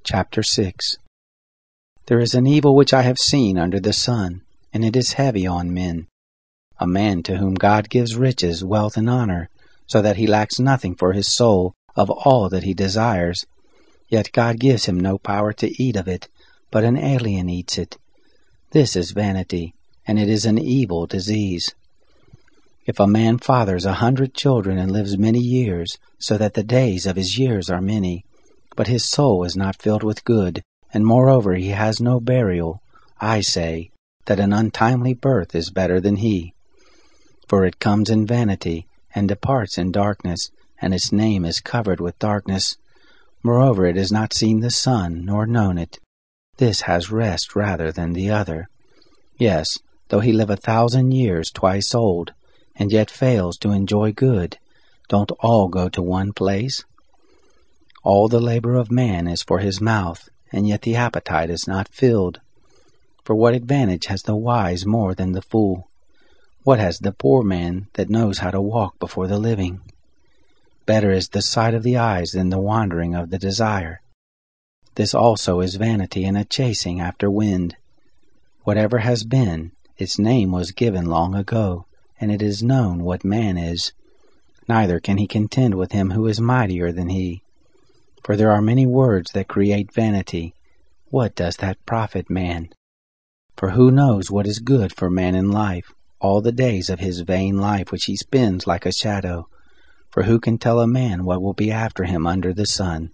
Chapter 6. There is an evil which I have seen under the sun, and it is heavy on men. A man to whom God gives riches, wealth, and honor, so that he lacks nothing for his soul of all that he desires. Yet God gives him no power to eat of it, but an alien eats it. This is vanity, and it is an evil disease. If a man fathers 100 children and lives many years, so that the days of his years are many, but his soul is not filled with good, and moreover he has no burial, I say that an untimely birth is better than he. For it comes in vanity, and departs in darkness, and its name is covered with darkness. Moreover it has not seen the sun, nor known it. This has rest rather than the other. Yes, though he live 1,000 years twice old, and yet fails to enjoy good, don't all go to one place? All the labor of man is for his mouth, and yet the appetite is not filled. For what advantage has the wise more than the fool? What has the poor man that knows how to walk before the living? Better is the sight of the eyes than the wandering of the desire. This also is vanity and a chasing after wind. Whatever has been, its name was given long ago, and it is known what man is. Neither can he contend with him who is mightier than he. For there are many words that create vanity. What does that profit man? For who knows what is good for man in life, all the days of his vain life which he spends like a shadow? For who can tell a man what will be after him under the sun?